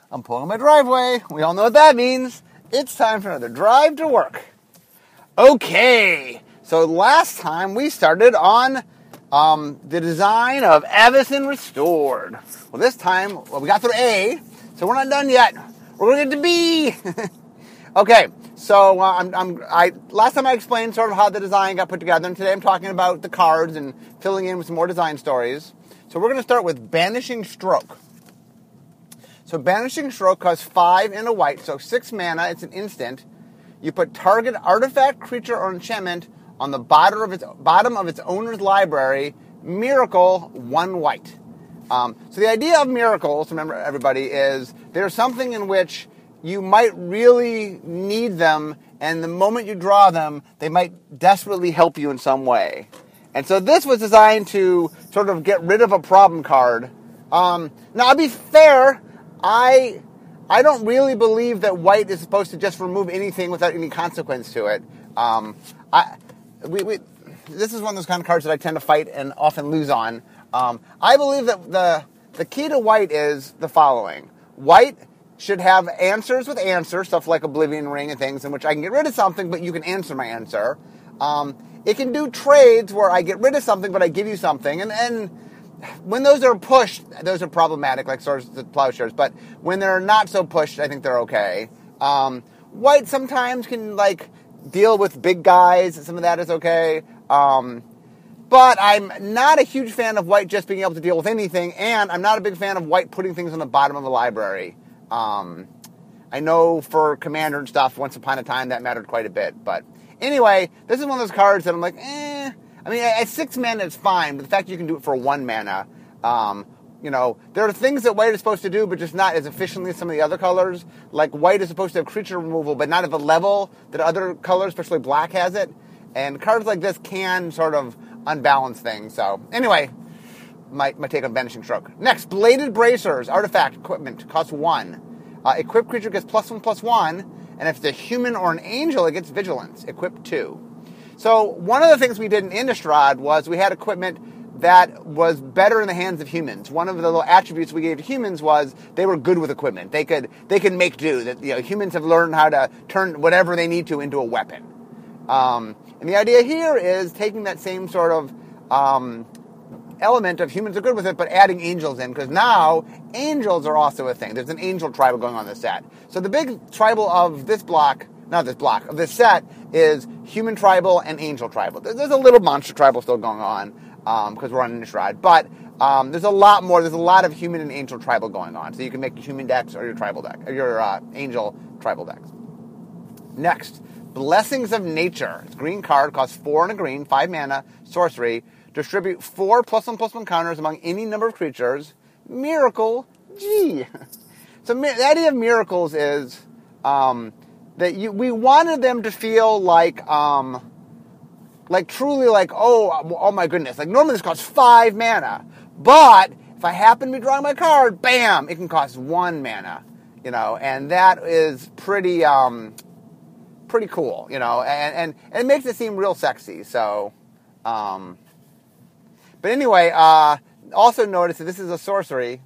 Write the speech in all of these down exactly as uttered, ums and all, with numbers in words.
I'm pulling my driveway. We all know what that means. It's time for another drive to work. Okay, so last time we started on um, the design of Avacyn Restored. Well, this time, well, we got through A, so we're not done yet. We're going to get to B. Okay, so uh, I'm, I'm, I last time I explained sort of how the design got put together, and today I'm talking about the cards and filling in with some more design stories. So we're going to start with Banishing Stroke. So Banishing Stroke costs five and a white, so six mana, it's an instant. You put target artifact, creature, or enchantment on the bottom of its, bottom of its owner's library, miracle, one white. Um, so the idea of miracles, remember everybody, is there's something in which you might really need them, and the moment you draw them, they might desperately help you in some way. And so this was designed to sort of get rid of a problem card. Um, now, I'll be fair, I I don't really believe that white is supposed to just remove anything without any consequence to it. Um, I we, we this is one of those kind of cards that I tend to fight and often lose on. Um, I believe that the the key to white is the following: white should have answers with answer, stuff like Oblivion Ring and things, in which I can get rid of something, but you can answer my answer. Um, it can do trades where I get rid of something, but I give you something, and and. When those are pushed, those are problematic, like Swords to Plowshares. But when they're not so pushed, I think they're okay. Um, white sometimes can, like, deal with big guys. Some of that is okay. Um, but I'm not a huge fan of white just being able to deal with anything. And I'm not a big fan of white putting things on the bottom of the library. Um, I know for Commander and stuff, once upon a time, that mattered quite a bit. But anyway, this is one of those cards that I'm like, eh... I mean, at six mana, it's fine, but the fact you can do it for one mana, um, you know, there are things that white is supposed to do, but just not as efficiently as some of the other colors. Like, white is supposed to have creature removal, but not at the level that other colors, especially black, has it. And cards like this can sort of unbalance things. So, anyway, my, my take on Banishing Stroke. Next, Bladed Bracers, artifact, equipment, costs one. Uh, equipped creature gets plus one, plus one, and if it's a human or an angel, it gets Vigilance, equip two. So one of the things we did in Innistrad was we had equipment that was better in the hands of humans. One of the little attributes we gave to humans was they were good with equipment. They could they could make do. That, you know, humans have learned how to turn whatever they need to into a weapon. Um, and the idea here is taking that same sort of um, element of humans are good with it, but adding angels in, because now angels are also a thing. There's an angel tribal going on in this set. So the big tribal of this block, not this block, of this set is human tribal and angel tribal. There's a little monster tribal still going on because um, we're on Innistrad, but um, there's a lot more. There's a lot of human and angel tribal going on. So you can make human decks or your tribal deck, or your uh, angel tribal decks. Next, Blessings of Nature. It's a green card, costs four and a green, five mana, sorcery. Distribute four plus one plus one counters among any number of creatures. Miracle, gee. So the idea of miracles is um, that you, we wanted them to feel like, um, like truly like, oh, oh my goodness. Like normally this costs five mana, but if I happen to be drawing my card, bam, it can cost one mana, you know, and that is pretty, um, pretty cool, you know, and, and, and it makes it seem real sexy. So, um, but anyway, uh, also notice that this is a sorcery.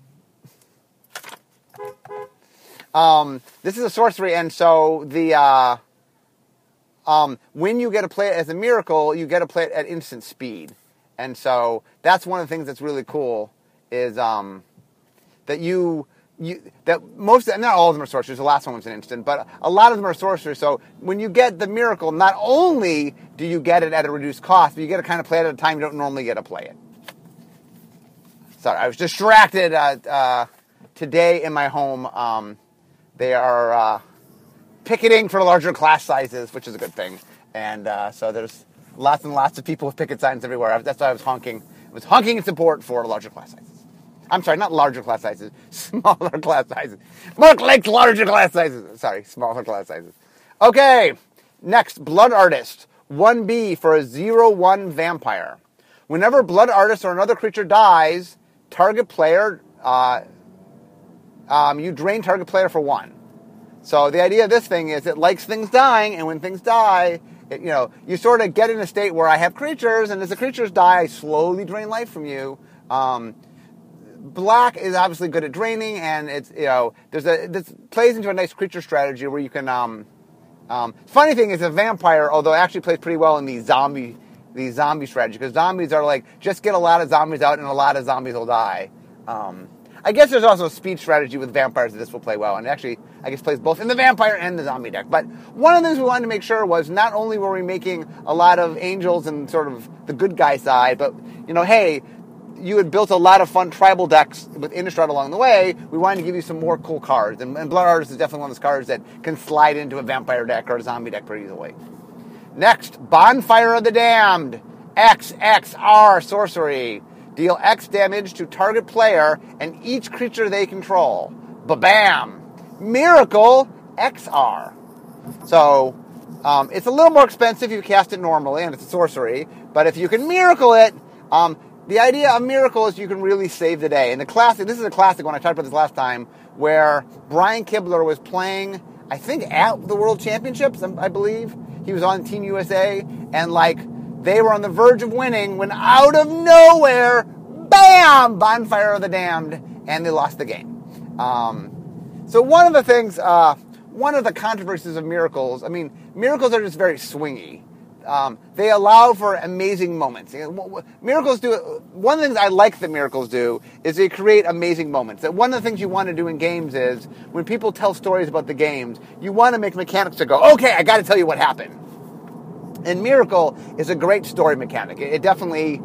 Um, this is a sorcery, and so the uh, um, when you get to play it as a miracle, you get to play it at instant speed, and so that's one of the things that's really cool is um, that you you that most not all of them are sorceries. The last one was an instant, but a lot of them are sorceries. So when you get the miracle, not only do you get it at a reduced cost, but you get to kind of play it at a time you don't normally get to play it. Sorry, I was distracted uh, uh, today in my home. Um, They are uh, picketing for larger class sizes, which is a good thing. And uh, so there's lots and lots of people with picket signs everywhere. That's why I was honking. I was honking in support for larger class sizes. I'm sorry, not larger class sizes, smaller class sizes. More like larger class sizes. Sorry, smaller class sizes. Okay, next, Blood Artist. one B for a zero one vampire. Whenever Blood Artist or another creature dies, target player... Uh, Um, you drain target player for one. So the idea of this thing is it likes things dying, and when things die, it, you know, you sort of get in a state where I have creatures, and as the creatures die, I slowly drain life from you. Um, black is obviously good at draining, and it's, you know, there's a, this plays into a nice creature strategy where you can, um, um, funny thing is a vampire, although it actually plays pretty well in the zombie, the zombie strategy, because zombies are like, just get a lot of zombies out and a lot of zombies will die. Um, I guess there's also a speed strategy with vampires that this will play well, and actually, I guess plays both in the vampire and the zombie deck. But one of the things we wanted to make sure was not only were we making a lot of angels and sort of the good guy side, but, you know, hey, you had built a lot of fun tribal decks with Innistrad along the way. We wanted to give you some more cool cards, and, and Blood Artist is definitely one of those cards that can slide into a vampire deck or a zombie deck pretty easily. Next, Bonfire of the Damned, X X R sorcery. Deal X damage to target player and each creature they control. Ba-bam! Miracle X R. So, um, it's a little more expensive if you cast it normally, and it's a sorcery. But if you can Miracle it, um, the idea of Miracle is you can really save the day. And the classic, this is a classic one, I talked about this last time, where Brian Kibler was playing, I think, at the World Championships, I believe. He was on Team U S A, and, like, they were on the verge of winning when out of nowhere, bam, Bonfire of the Damned, and they lost the game. Um, so one of the things, uh, one of the controversies of miracles, I mean, miracles are just very swingy. Um, they allow for amazing moments. Miracles do, one of the things I like that miracles do is they create amazing moments. That one of the things you want to do in games is, when people tell stories about the games, you want to make mechanics to go, okay, I got to tell you what happened. And Miracle is a great story mechanic. It, it definitely,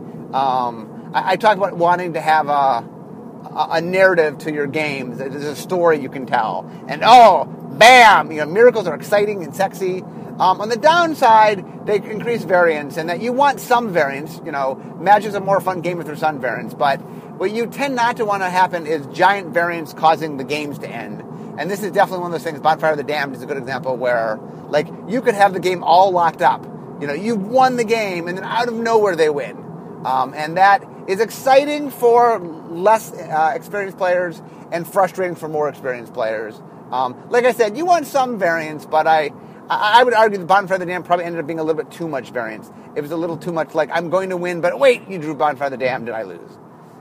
um, I, I talk about wanting to have a, a, a narrative to your games. There's a story you can tell. And oh, bam, you know, Miracles are exciting and sexy. Um, on the downside, they increase variance, and that you want some variance. You know, Magic's a more fun game with their sun variance, but what you tend not to want to happen is giant variance causing the games to end. And this is definitely one of those things. Bonfire of the Damned is a good example where, like, you could have the game all locked up. You know, you've won the game, and then out of nowhere they win. Um, and that is exciting for less uh, experienced players and frustrating for more experienced players. Um, like I said, you want some variance, but I I would argue the Bonfire of the Damned probably ended up being a little bit too much variance. It was a little too much like, I'm going to win, but wait, you drew Bonfire of the Damned, did I lose?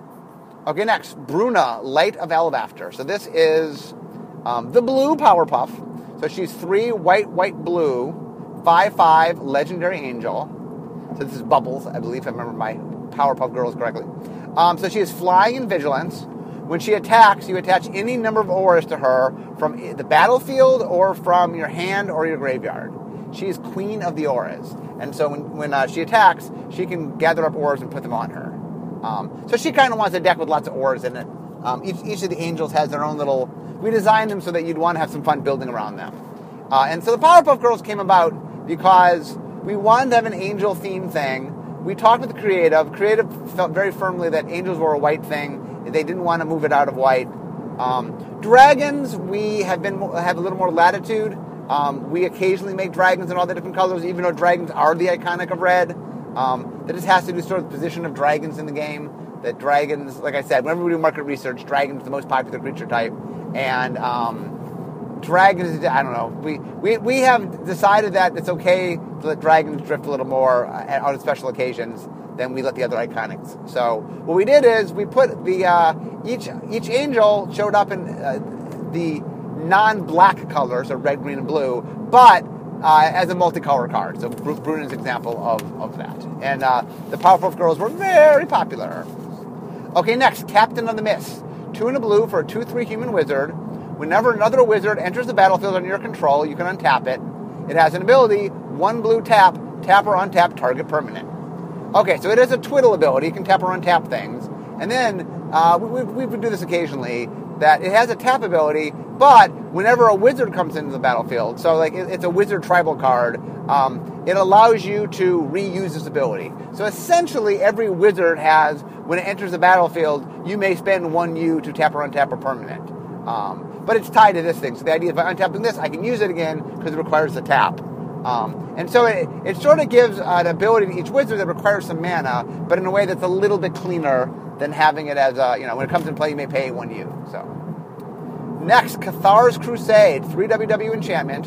Okay, next, Bruna, Light of Elbafter. So this is um, the blue Powerpuff. So she's three white, white, blue. five five Legendary Angel. So this is Bubbles, I believe, if I remember my Powerpuff Girls correctly. Um, so she is Flying and Vigilance. When she attacks, you attach any number of auras to her from the battlefield or from your hand or your graveyard. She is Queen of the Auras. And so when, when uh, she attacks, she can gather up auras and put them on her. Um, so she kind of wants a deck with lots of auras in it. Um, each, each of the angels has their own little... We designed them so that you'd want to have some fun building around them. Uh, and so the Powerpuff Girls came about because we wanted to have an angel theme thing. We talked with the creative. Creative felt very firmly that angels were a white thing. They didn't want to move it out of white. Um, dragons, we have been have a little more latitude. Um, we occasionally make dragons in all the different colors, even though dragons are the iconic of red. Um, that just has to do sort of the position of dragons in the game. That dragons, like I said, whenever we do market research, dragons is the most popular creature type. And um, dragons, I don't know. We, we, we have decided that it's okay to let dragons drift a little more on special occasions than we let the other iconics. So what we did is we put the uh, each each angel showed up in uh, the non-black colors, so red, green, and blue, but uh, as a multicolor card. So Bruna is an example of, of that. And uh, the Powerpuff Girls were very popular. Okay, next, Captain of the Mist. Two in a blue for a two three human wizard. Whenever another wizard enters the battlefield under your control, you can untap it. It has an ability, one blue tap, tap or untap target permanent. Okay, so it has a twiddle ability. You can tap or untap things. And then, uh, we, we, we do this occasionally, that it has a tap ability, but whenever a wizard comes into the battlefield, so like it, it's a wizard tribal card, um, it allows you to reuse this ability. So essentially, every wizard has, when it enters the battlefield, you may spend one U to tap or untap a permanent. Um, but it's tied to this thing. So the idea is by untapping this, I can use it again because it requires a tap. Um, and so it, it sort of gives an ability to each wizard that requires some mana, but in a way that's a little bit cleaner than having it as a, you know, when it comes in play, you may pay one U. So next, Cathar's Crusade, three W W enchantment.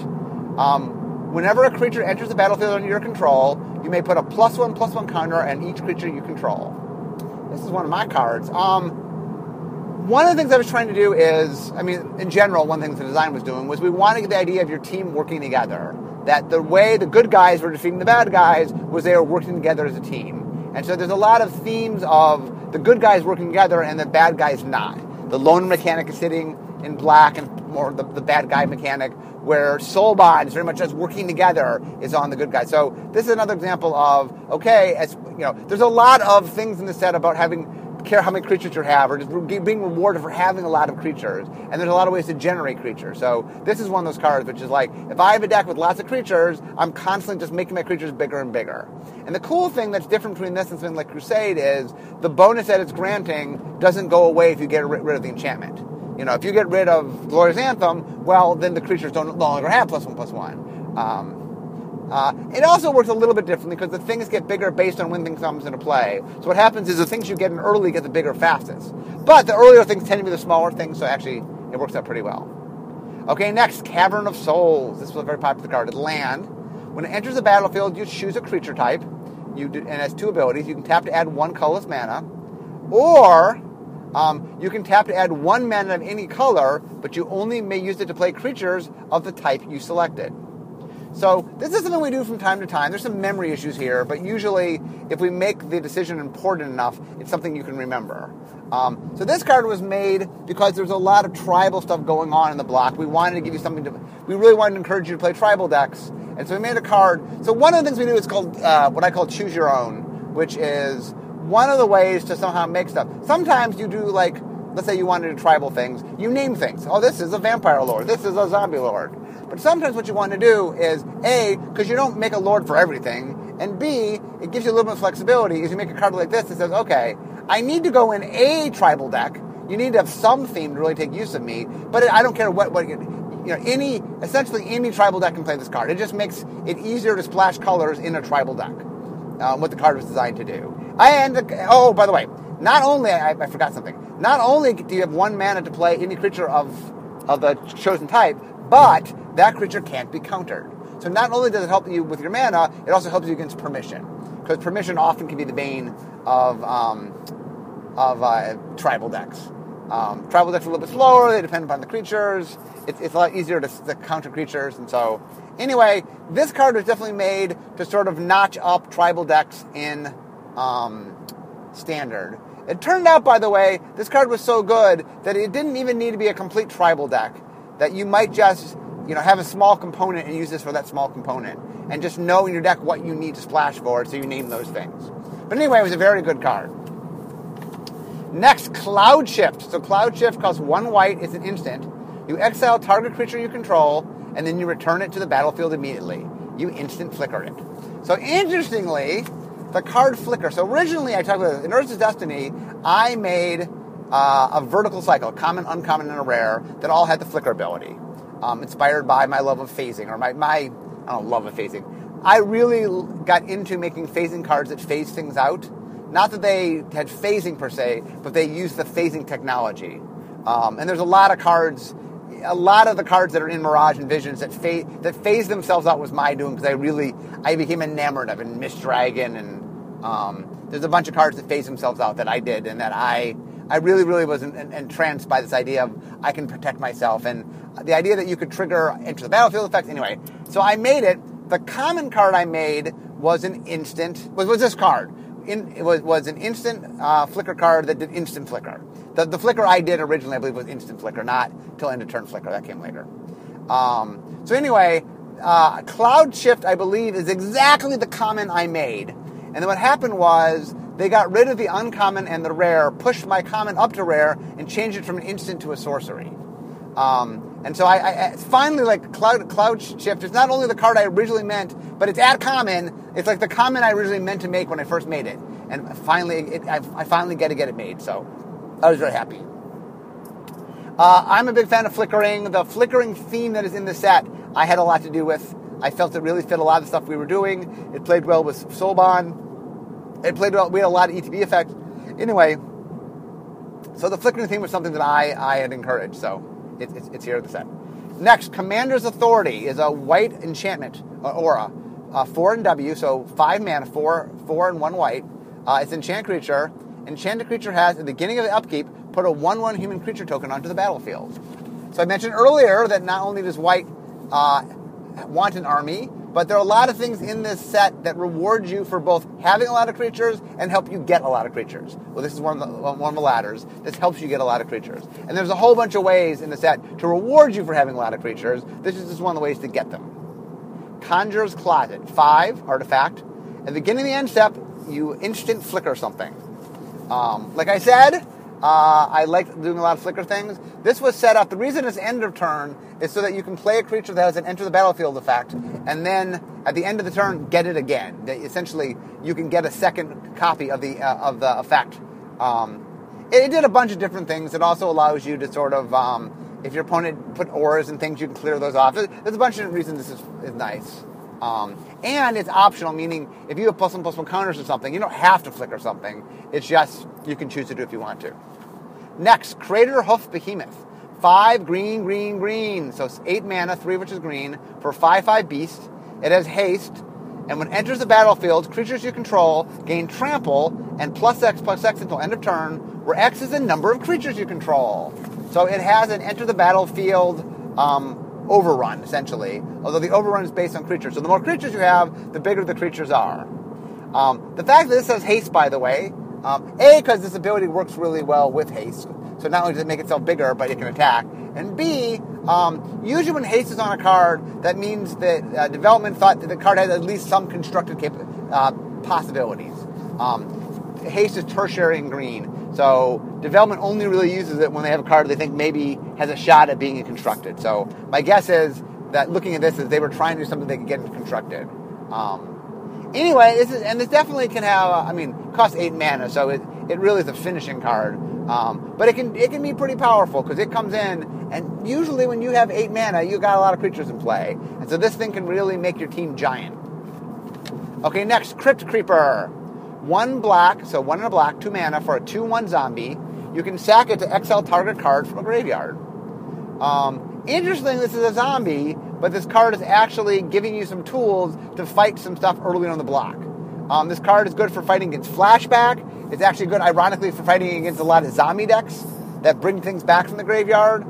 Um, whenever a creature enters the battlefield under your control, you may put a plus one, plus one counter on each creature you control. This is one of my cards. Um, one of the things I was trying to do is, I mean, in general, one thing the design was doing was we wanted to get the idea of your team working together. That the way the good guys were defeating the bad guys was they were working together as a team. And so there's a lot of themes of the good guys working together and the bad guys not. The lone mechanic is sitting in black and more the, the bad guy mechanic, where Soulbond is very much just working together is on the good guy. So this is another example of, okay, as you know, there's a lot of things in the set about having care how many creatures you have, or just being rewarded for having a lot of creatures. And there's a lot of ways to generate creatures. So this is one of those cards which is like, if I have a deck with lots of creatures, I'm constantly just making my creatures bigger and bigger. And the cool thing that's different between this and something like Crusade is the bonus that it's granting doesn't go away if you get rid of the enchantment. You know, if you get rid of Glorious Anthem, well, then the creatures don't no longer have plus one, plus one. Um, Uh, it also works a little bit differently because the things get bigger based on when things comes into play. So what happens is the things you get in early get the bigger fastest. But the earlier things tend to be the smaller things, so actually it works out pretty well. Okay, next, Cavern of Souls. This was a very popular card. It's land. When it enters the battlefield, you choose a creature type. You do, and it has two abilities. You can tap to add one colorless mana. Or um, you can tap to add one mana of any color, but you only may use it to play creatures of the type you selected. So this is something we do from time to time. There's some memory issues here, but usually if we make the decision important enough, it's something you can remember. Um, so this card was made because there's a lot of tribal stuff going on in the block. We wanted to give you something to, we really wanted to encourage you to play tribal decks. And so we made a card. So one of the things we do is called, uh, what I call choose your own, which is one of the ways to somehow make stuff. Sometimes you do like, let's say you wanted to do tribal things, you name things. Oh, this is a vampire lord. This is a zombie lord. But sometimes what you want to do is, A, because you don't make a lord for everything, and B, it gives you a little bit of flexibility, is you make a card like this that says, okay, I need to go in a tribal deck. You need to have some theme to really take use of me, but I don't care what, what you know, any, essentially any tribal deck can play this card. It just makes it easier to splash colors in a tribal deck, um, what the card was designed to do. And, oh, by the way, not only, I, I forgot something, not only do you have one mana to play any creature of, of the chosen type, but that creature can't be countered. So not only does it help you with your mana, it also helps you against permission. Because permission often can be the bane of um, of uh, tribal decks. Um, tribal decks are a little bit slower, they depend upon the creatures. It's, it's a lot easier to, to counter creatures, and so... Anyway, this card was definitely made to sort of notch up tribal decks in um, Standard. It turned out, by the way, this card was so good that it didn't even need to be a complete tribal deck. That you might just, you know, have a small component and use this for that small component. And just know in your deck what you need to splash for, so you name those things. But anyway, it was a very good card. Next, Cloud Shift. So Cloud Shift costs one white, it's an instant. You exile target creature you control, and then you return it to the battlefield immediately. You instant flicker it. So interestingly, the card Flicker. So originally, I talked about, in Urza's Destiny, I made Uh, a vertical cycle, common, uncommon, and a rare, that all had the flicker ability, um, inspired by my love of phasing, or my, my, I don't know, love of phasing. I really got into making phasing cards that phase things out. Not that they had phasing per se, but they used the phasing technology. Um, and there's a lot of cards, a lot of the cards that are in Mirage and Visions that phase, that phase themselves out was my doing, because I really, I became enamored of it, and Mist Dragon, and um, there's a bunch of cards that phase themselves out that I did, and that I... I really, really was entranced by this idea of I can protect myself, and the idea that you could trigger enter the battlefield effects. Anyway, so I made it. The common card I made was an instant, was, was this card. In, it was, was an instant uh, flicker card that did instant flicker. The, the flicker I did originally, I believe, was instant flicker, not till end of turn flicker. That came later. Um, so anyway, uh, Cloud Shift, I believe, is exactly the common I made. And then what happened was, they got rid of the uncommon and the rare, pushed my common up to rare, and changed it from an instant to a sorcery. Um, and so I, I it's finally, like, Cloud, Cloud Shift is not only the card I originally meant, but it's at common. It's like the common I originally meant to make when I first made it. And finally, it, I, I finally get to get it made, so I was very happy. Uh, I'm a big fan of flickering. The flickering theme that is in the set, I had a lot to do with. I felt it really fit a lot of the stuff we were doing. It played well with Soulbond. It played well. We had a lot of E T B effect. Anyway, so the flickering theme was something that I, I had encouraged. So it, it's, it's here at the set. Next, Commander's Authority is a white enchantment uh, aura, uh, four and W, so five mana, four, four and one white. Uh, it's an enchanted creature. Enchanted creature has, at the beginning of the upkeep, put a one one human creature token onto the battlefield. So I mentioned earlier that not only does white uh, want an army, but there are a lot of things in this set that reward you for both having a lot of creatures and help you get a lot of creatures. Well, this is one of the, one of the ladders. This helps you get a lot of creatures. And there's a whole bunch of ways in the set to reward you for having a lot of creatures. This is just one of the ways to get them. Conjurer's Closet, five, artifact. At the beginning of the end step, you instant flicker something. Um, like I said, uh, I like doing a lot of flicker things. This was set up, the reason it's end of turn is so that you can play a creature that has an enter the battlefield effect, and then at the end of the turn, get it again. Essentially, you can get a second copy of the uh, of the effect. Um, it, it did a bunch of different things. It also allows you to sort of, um, if your opponent put auras and things, you can clear those off. There's a bunch of reasons this is, is nice. Um, and it's optional, meaning if you have plus one plus one counters or something, you don't have to flicker something. It's just, you can choose to do it if you want to. Next, Crater Hoof Behemoth. Five green, green, green. So it's eight mana, three of which is green, for five five beast. It has haste, and when it enters the battlefield, creatures you control gain trample and plus X plus X until end of turn, where X is the number of creatures you control. So it has an enter the battlefield um, overrun, essentially, although the overrun is based on creatures. So the more creatures you have, the bigger the creatures are. Um, the fact that this has haste, by the way, um, A, because this ability works really well with haste, so not only does it make itself bigger, but it can attack. And B, um, usually when haste is on a card, that means that uh, development thought that the card has at least some constructed cap- uh, possibilities. Um, haste is tertiary in green, so development only really uses it when they have a card they think maybe has a shot at being constructed. So my guess is that looking at this is they were trying to do something they could get constructed. Um, Anyway, this is, and this definitely can have, I mean, it costs eight mana, so it, it really is a finishing card. Um, but it can it can be pretty powerful because it comes in, and usually when you have eight mana, you got a lot of creatures in play. And so this thing can really make your team giant. Okay, next, Crypt Creeper. One black, so one and a black, two mana for a two one zombie. You can sack it to exile target card from a graveyard. Um, interesting, this is a zombie, but this card is actually giving you some tools to fight some stuff early on the block. Um, this card is good for fighting against flashback. It's actually good, ironically, for fighting against a lot of zombie decks that bring things back from the graveyard.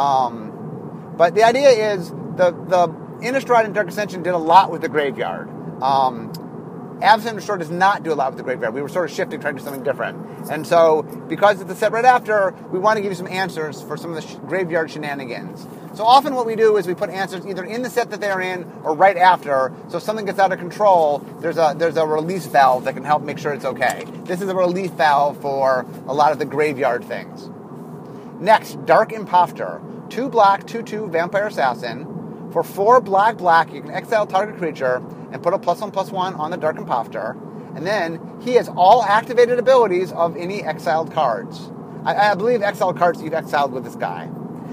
Um, but the idea is the the Innistrad and Dark Ascension did a lot with the graveyard. Um, Absent and Restore does not do a lot with the graveyard. We were sort of shifting, trying to do something different. And so, because it's the set right after, we want to give you some answers for some of the sh- graveyard shenanigans. So often what we do is we put answers either in the set that they're in or right after. So if something gets out of control, there's a there's a release valve that can help make sure it's okay. This is a release valve for a lot of the graveyard things. Next, Dark Imposter. Two black, two two Vampire Assassin. For four black black, you can exile target creature and put a plus one plus one on the Dark Imposter. And then he has all activated abilities of any exiled cards. I, I believe exiled cards you've exiled with this guy.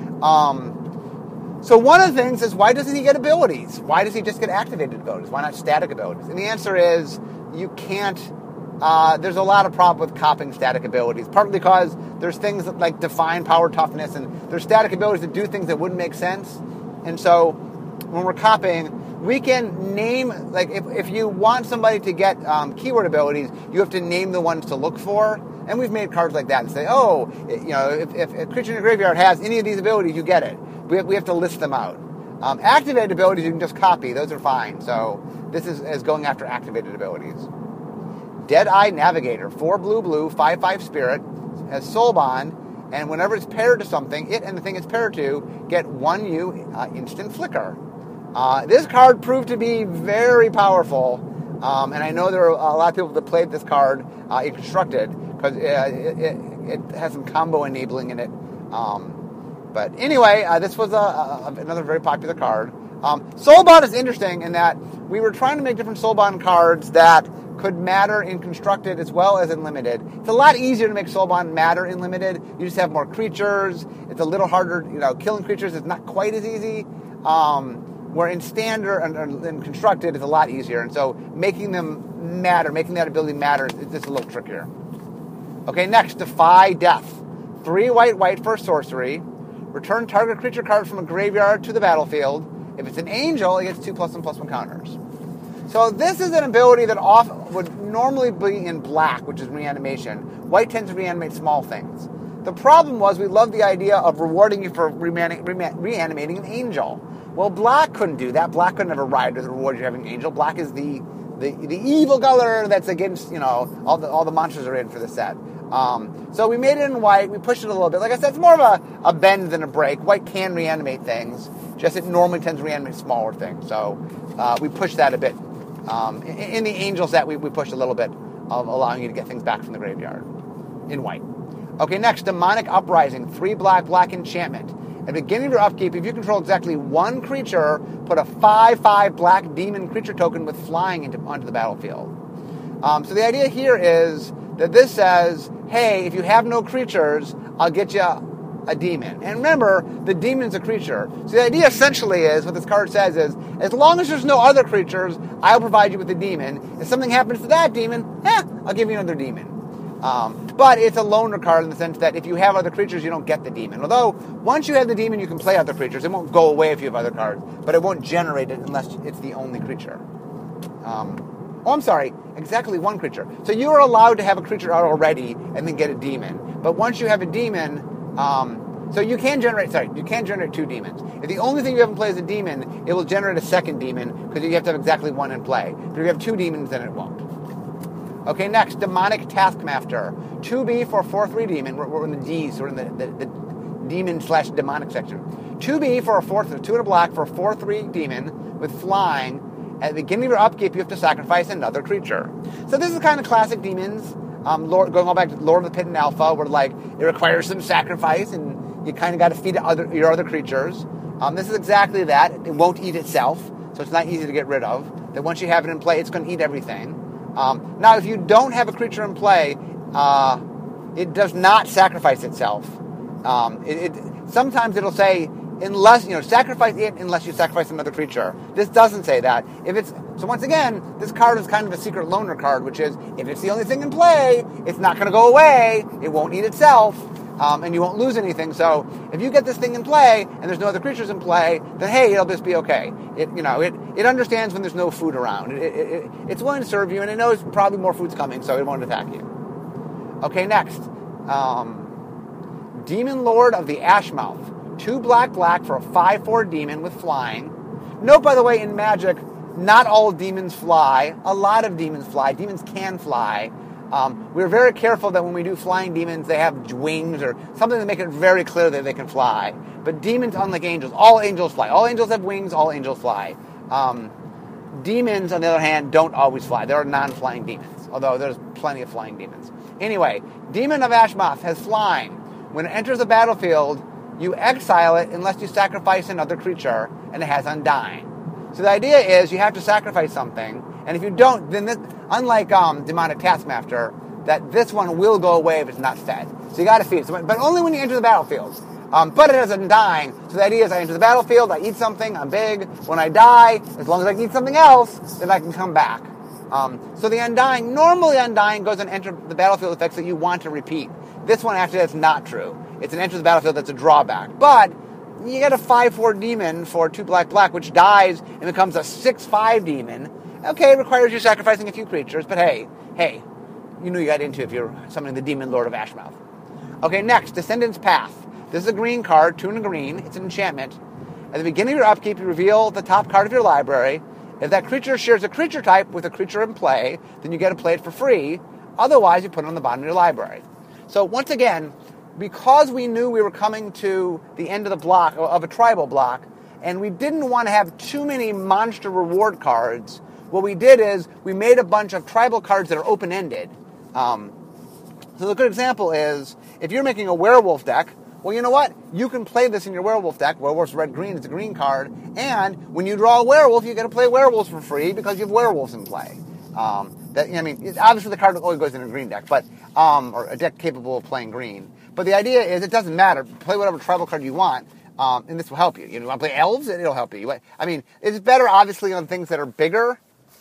Um, so one of the things is, why doesn't he get abilities? Why does he just get activated abilities? Why not static abilities? And the answer is, you can't, uh, there's a lot of problem with copying static abilities, partly because there's things that, like define power toughness, and there's static abilities that do things that wouldn't make sense. And so when we're copying, we can name, like if, if you want somebody to get um, keyword abilities, you have to name the ones to look for. And we've made cards like that and say, oh, you know, if, if a creature in your graveyard has any of these abilities, you get it. We have, we have to list them out. Um, activated abilities, you can just copy. Those are fine. So this is, is going after activated abilities. Dead-Eye Navigator. Four blue, blue, five, five spirit. Has Soul Bond. And whenever it's paired to something, it and the thing it's paired to get one U uh, instant flicker. Uh, this card proved to be very powerful, um, and I know there are a lot of people that played this card uh, in Constructed, because uh, it, it, it has some combo enabling in it. Um, but anyway, uh, this was a, a, another very popular card. Um, Soulbond is interesting in that we were trying to make different Soulbond cards that could matter in Constructed as well as in Limited. It's a lot easier to make Soulbond matter in Limited. You just have more creatures. It's a little harder, you know, killing creatures is not quite as easy. Um, where in Standard and, and Constructed it's a lot easier. And so making them matter, making that ability matter is just a little trickier. Okay, next, Defy Death. Three white, white for sorcery. Return target creature card from a graveyard to the battlefield. If it's an angel, it gets two plus one plus one counters. So this is an ability that off would normally be in black, which is reanimation. White tends to reanimate small things. The problem was we loved the idea of rewarding you for reman- reman- reanimating an angel. Well, black couldn't do that. Black couldn't have a rider that reward you having an angel. Black is the, the the evil color that's against, you know, all the all the monsters are in for the set. Um, so we made it in white. We pushed it a little bit. Like I said, it's more of a, a bend than a break. White can reanimate things. Just it normally tends to reanimate smaller things. So uh, we pushed that a bit. Um, in, in the angel set, we, we pushed a little bit of allowing you to get things back from the graveyard in white. Okay, next, Demonic Uprising, three black, black enchantment. At the beginning of your upkeep, if you control exactly one creature, put a five five black demon creature token with flying into, onto the battlefield. Um, so the idea here is that this says, hey, if you have no creatures, I'll get you a demon. And remember, the demon's a creature. So the idea essentially is, what this card says is, as long as there's no other creatures, I'll provide you with a demon. If something happens to that demon, eh, I'll give you another demon. Um, but it's a loaner card in the sense that if you have other creatures, you don't get the demon. Although, once you have the demon, you can play other creatures. It won't go away if you have other cards, but it won't generate it unless it's the only creature. Um, oh, I'm sorry, exactly one creature. So you are allowed to have a creature out already and then get a demon. But once you have a demon, um, so you can generate, sorry, you can generate two demons. If the only thing you have in play is a demon, it will generate a second demon because you have to have exactly one in play. But if you have two demons, then it won't. Okay, next, Demonic Taskmaster. two B for a four three demon. We're, we're in the D's, we're in the, the, the demon slash demonic section. two B for a four, two and a black for a four three demon with flying. At the beginning of your upkeep, you have to sacrifice another creature. So this is kind of classic demons. Um, Lord, going all back to Lord of the Pit and Alpha, where like it requires some sacrifice, and you kind of got to feed other, your other creatures. Um, this is exactly that. It won't eat itself, so it's not easy to get rid of. That once you have it in play, it's going to eat everything. Um, now, if you don't have a creature in play, uh, it does not sacrifice itself. Um, it, it sometimes it'll say, unless, you know, sacrifice it unless you sacrifice another creature. This doesn't say that. If it's so, once again, this card is kind of a secret loaner card, which is if it's the only thing in play, it's not going to go away. It won't eat itself, um, and you won't lose anything. So, if you get this thing in play and there's no other creatures in play, then hey, it'll just be okay. It, you know, it it understands when there's no food around. It, it, it, it's willing to serve you, and it knows probably more food's coming, so it won't attack you. Okay, next, um, Demon Lord of the Ashmouth. Two black, black for a five four demon with flying. Note, by the way, in Magic, not all demons fly. A lot of demons fly. Demons can fly. Um, we're very careful that when we do flying demons, they have wings or something to make it very clear that they can fly. But demons, unlike angels, all angels fly. All angels have wings. All angels fly. Um, demons, on the other hand, don't always fly. There are non-flying demons, although there's plenty of flying demons. Anyway, Demon of Ashmouth has flying. When it enters the battlefield, you exile it unless you sacrifice another creature, and it has Undying. So the idea is you have to sacrifice something, and if you don't, then this, unlike um, Demonic Taskmaster, that this one will go away if it's not fed. So you got to feed it, so, but only when you enter the battlefield. Um, but it has Undying, so the idea is I enter the battlefield, I eat something, I'm big. When I die, as long as I can eat something else, then I can come back. Um, so the Undying, normally Undying goes and enter the battlefield effects that you want to repeat. This one, actually, that's not true. It's an enter the battlefield that's a drawback. But you get a five four demon for two black, black, which dies and becomes a six five demon. Okay, it requires you sacrificing a few creatures, but hey, hey, you knew you got into it if you're summoning the Demon Lord of Ashmouth. Okay, next, Descendant's Path. This is a green card, two and a green. It's an enchantment. At the beginning of your upkeep, you reveal the top card of your library. If that creature shares a creature type with a creature in play, then you get to play it for free. Otherwise, you put it on the bottom of your library. So once again, because we knew we were coming to the end of the block, of a tribal block, and we didn't want to have too many monster reward cards, what we did is we made a bunch of tribal cards that are open-ended. Um, so the good example is, if you're making a werewolf deck, well, you know what? You can play this in your werewolf deck. Werewolf's red-green, it's a green card. And when you draw a werewolf, you get to play werewolves for free because you have werewolves in play. Um, that, I mean, it, obviously the card always goes in a green deck, but um, or a deck capable of playing green. But the idea is it doesn't matter. Play whatever tribal card you want, um, and this will help you. You want to play elves? It'll help you. I mean, it's better, obviously, on things that are bigger.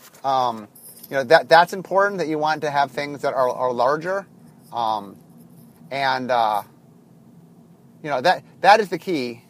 Um, you know, that that's important, that you want to have things that are, are larger. Um, and, uh, you know, that that is the key.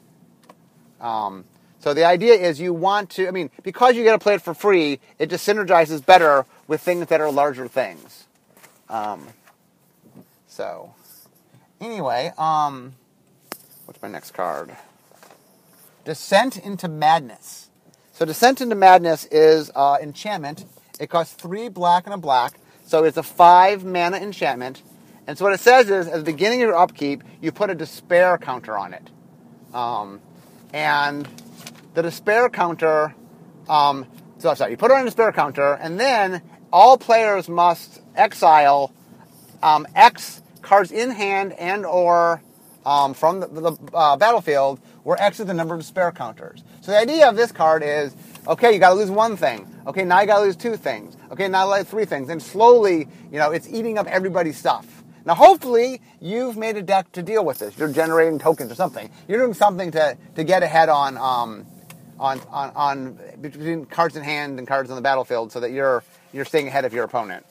Um, so the idea is you want to, I mean, because you get to play it for free, it just synergizes better with things that are larger things. Um, so... Anyway, um, what's my next card? Descent into Madness. So Descent into Madness is uh, enchantment. It costs three black and a black, so it's a five mana enchantment. And so what it says is, at the beginning of your upkeep, you put a despair counter on it. Um, and the despair counter, um, so sorry, you put it on a despair counter, and then all players must exile um, X cards in hand and or um, from the, the uh, battlefield, where X is the number of despair counters. So the idea of this card is, okay, you got to lose one thing. Okay, now you got to lose two things. Okay, now like three things. And slowly, you know, it's eating up everybody's stuff. Now, hopefully, you've made a deck to deal with this. You're generating tokens or something. You're doing something to, to get ahead on, um, on on on between cards in hand and cards on the battlefield, so that you're you're staying ahead of your opponent.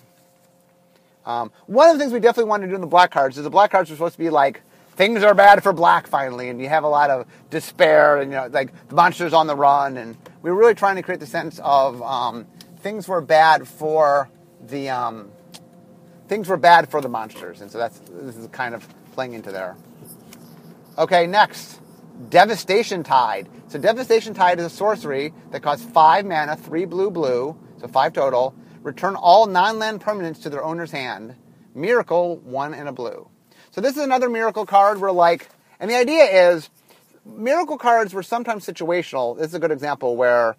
Um, one of the things we definitely wanted to do in the black cards is the black cards are supposed to be like, things are bad for black finally, and you have a lot of despair, and you know, like the monster's on the run, and we were really trying to create the sense of um, things were bad for the um, things were bad for the monsters, and so that's this is kind of playing into there. Okay, next, Devastation Tide. So Devastation Tide is a sorcery that costs five mana, three blue blue, so five total. Return all non-land permanents to their owner's hand. Miracle, one and a blue. So this is another miracle card where, like, and the idea is, miracle cards were sometimes situational. This is a good example where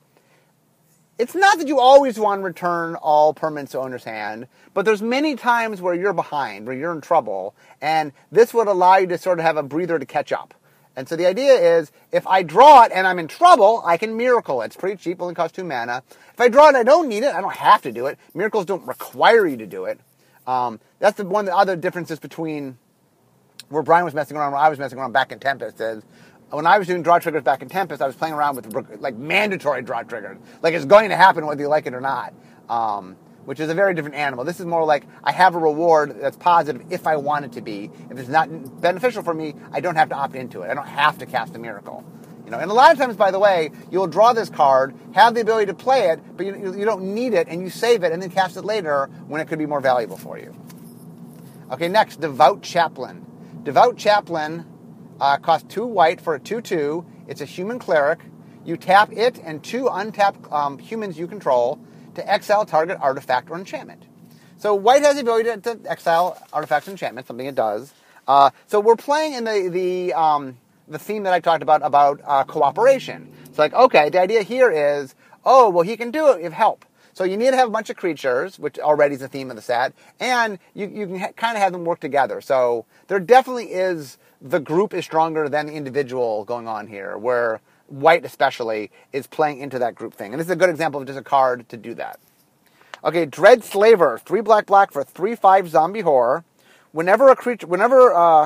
it's not that you always want to return all permanents to owner's hand, but there's many times where you're behind, where you're in trouble, and this would allow you to sort of have a breather to catch up. And so the idea is, if I draw it and I'm in trouble, I can miracle it. It's pretty cheap, only costs two mana. If I draw it and I don't need it, I don't have to do it. Miracles don't require you to do it. Um, that's the one of the other differences between where Brian was messing around, where I was messing around back in Tempest, is when I was doing draw triggers back in Tempest, I was playing around with like mandatory draw triggers. Like it's going to happen whether you like it or not, um, which is a very different animal. This is more like I have a reward that's positive if I want it to be. If it's not beneficial for me, I don't have to opt into it. I don't have to cast a miracle. You know, and a lot of times, by the way, you'll draw this card, have the ability to play it, but you, you don't need it, and you save it and then cast it later when it could be more valuable for you. Okay, next, Devout Chaplain. Devout Chaplain uh, costs two white for a two two. It's a human cleric. You tap it and two untapped um, humans you control to exile target artifact or enchantment. So white has the ability to, to exile artifacts and enchantments, something it does. Uh, so we're playing in the the um, the theme that I talked about, about uh, cooperation. It's like, okay, the idea here is, oh, well, he can do it with help. So you need to have a bunch of creatures, which already is the theme of the set, and you, you can ha- kind of have them work together. So there definitely is, the group is stronger than the individual going on here, where white especially is playing into that group thing. And this is a good example of just a card to do that. Okay, Dread Slaver, three black black for three five zombie horror. Whenever a creature, whenever, uh,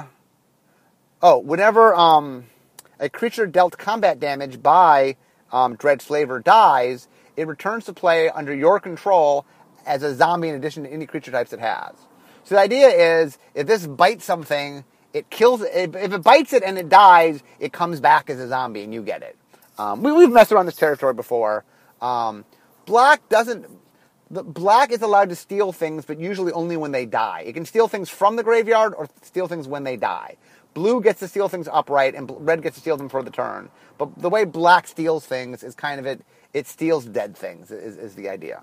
oh, whenever um, a creature dealt combat damage by um, Dread Slaver dies, it returns to play under your control as a zombie in addition to any creature types it has. So the idea is, if this bites something, it kills it. If it bites it and it dies, it comes back as a zombie and you get it. Um, we, we've messed around this territory before. Um, black doesn't... The black is allowed to steal things, but usually only when they die. It can steal things from the graveyard or steal things when they die. Blue gets to steal things upright, and red gets to steal them for the turn. But the way black steals things is kind of it... It steals dead things, is, is the idea.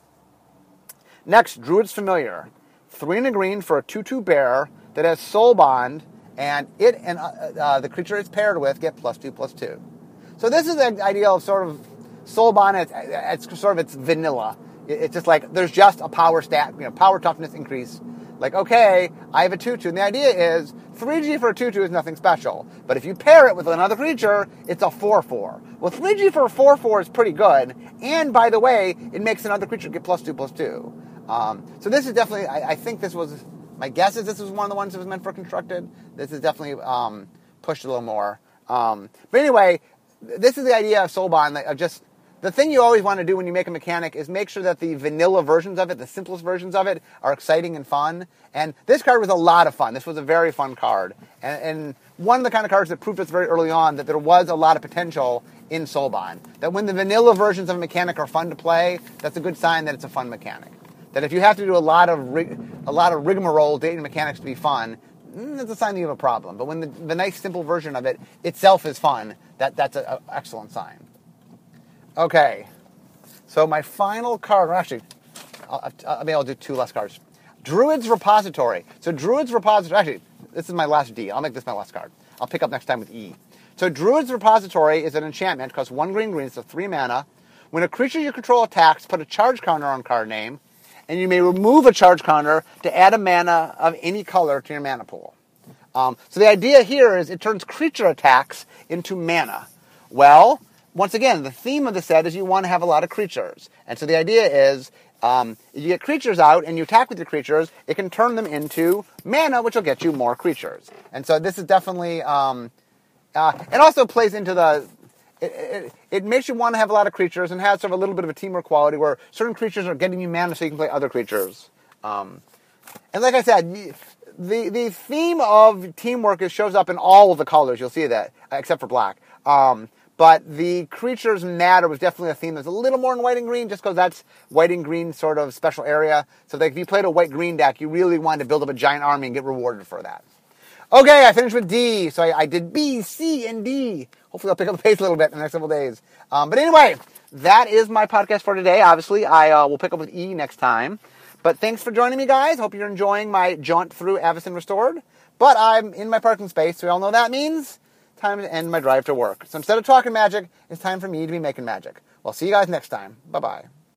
Next, Druid's Familiar. Three and a green for a two two bear that has Soul Bond, and it and uh, uh, the creature it's paired with get plus two, plus two. So this is the idea of sort of Soul Bond. It's, it's sort of it's vanilla. It's just like there's just a power stat, you know, power toughness increase. Like, okay, I have a two two, and the idea is three G for a two two is nothing special. But if you pair it with another creature, it's a four four. Well, three G for a four four is pretty good, and by the way, it makes another creature get plus two, plus two. Um, so this is definitely, I, I think this was, my guess is this was one of the ones that was meant for constructed. This is definitely um, pushed a little more. Um, but anyway, this is the idea of Soul Bond, of just, the thing you always want to do when you make a mechanic is make sure that the vanilla versions of it, the simplest versions of it, are exciting and fun. And this card was a lot of fun. This was a very fun card. And, and one of the kind of cards that proved us very early on that there was a lot of potential in Soul Bond. That when the vanilla versions of a mechanic are fun to play, that's a good sign that it's a fun mechanic. That if you have to do a lot of rig, a lot of rigmarole dating mechanics to be fun, it's a sign that you have a problem. But when the, the nice, simple version of it itself is fun, that, that's an excellent sign. Okay. So my final card, or actually, I'll, I'll, maybe I'll do two less cards. Druid's Repository. So Druid's Repository, actually, this is my last D. I'll make this my last card. I'll pick up next time with E. So Druid's Repository is an enchantment, costs one green green, it's a three mana. When a creature you control attacks, put a charge counter on card name, and you may remove a charge counter to add a mana of any color to your mana pool. Um, so the idea here is it turns creature attacks into mana. Well, once again, the theme of the set is you want to have a lot of creatures. And so the idea is um, if you get creatures out and you attack with your creatures, it can turn them into mana, which will get you more creatures. And so this is definitely... Um, uh, it also plays into the... It, it, it makes you want to have a lot of creatures and has sort of a little bit of a teamwork quality where certain creatures are getting you mana so you can play other creatures. Um, and like I said, the the theme of teamwork is, shows up in all of the colors. You'll see that, except for black. Um, but the creatures matter was definitely a theme that's a little more in white and green, just because that's white and green sort of special area. So like if you played a white-green deck, you really wanted to build up a giant army and get rewarded for that. Okay, I finished with D. So I, I did B, C, and D. Hopefully I'll pick up the pace a little bit in the next couple days. Um, but anyway, that is my podcast for today. Obviously, I uh, will pick up with E next time. But thanks for joining me, guys. Hope you're enjoying my jaunt through Avacyn Restored. But I'm in my parking space, so we all know that means time to end my drive to work. So instead of talking magic, it's time for me to be making magic. Well, see you guys next time. Bye-bye.